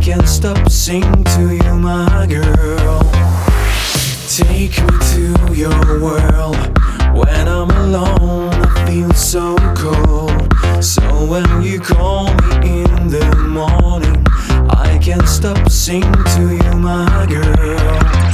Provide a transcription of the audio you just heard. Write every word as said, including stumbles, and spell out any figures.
can't stop singing to you, my girl. Take me to your world. When I'm alone, I feel so cold. So when you call me in the morning, I can't stop singing to you, my girl.